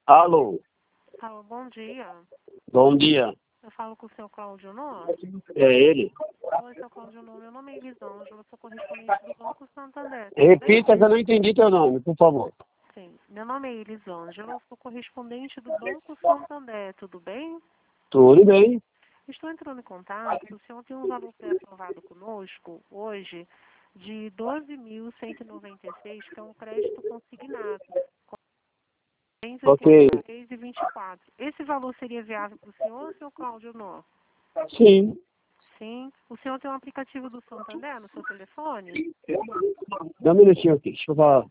Alô, Alô, bom dia. bom dia. Eu falo com o seu Cláudio Nó. É ele? Oi, seu Cláudio Nó. Meu nome é Elisângela, eu sou correspondente do Banco Santander. Tudo bem? Repita que eu não entendi teu nome, por favor. Sim. Meu nome é Elisângela, eu sou correspondente do Banco Santander. Tudo bem? Tudo bem? Estou entrando em contato. O senhor tem um valor pré-aprovado conosco hoje de 12.196, que é um crédito consignado. Ok. 83 e 24. Esse valor seria viável para o senhor, seu Cláudio Nó? Sim. Sim. O senhor tem um aplicativo do Santander no seu telefone? Dá um minutinho aqui, deixa eu falar.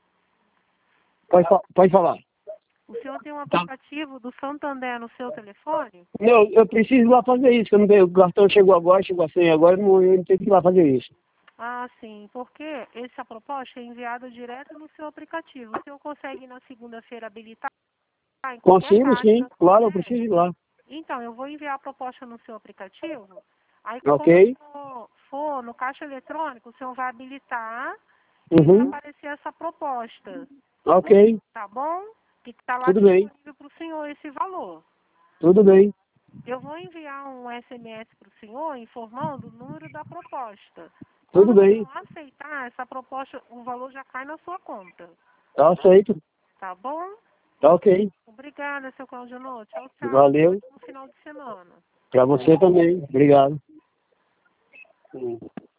Pode falar. O senhor tem um aplicativo do Santander no seu telefone? Não, eu preciso ir lá fazer isso, que eu não tenho, o cartão chegou agora, chegou a senha agora, eu não tenho que ir lá fazer isso. Ah, sim, porque essa proposta é enviada direto no seu aplicativo. O senhor consegue na segunda-feira habilitar em qualquer Consigo, sim, caixa? claro, eu É. preciso ir lá. Então, eu vou enviar a proposta no seu aplicativo. Aí, quando Ok? for no caixa eletrônico, o senhor vai habilitar e vai Uhum. aparecer essa proposta. Ok, Tá bom? Que está lá tudo bem, disponível para o senhor esse valor. tudo bem, Eu vou enviar um SMS para o senhor informando o número da proposta. tudo Quando o bem. senhor aceitar essa proposta, o valor já cai na sua conta. Tá aceito, Tá bom? tá ok. Obrigada, seu Cláudio Nó. Tchau, tchau. Valeu, Ótimo final de semana. pra você também, obrigado.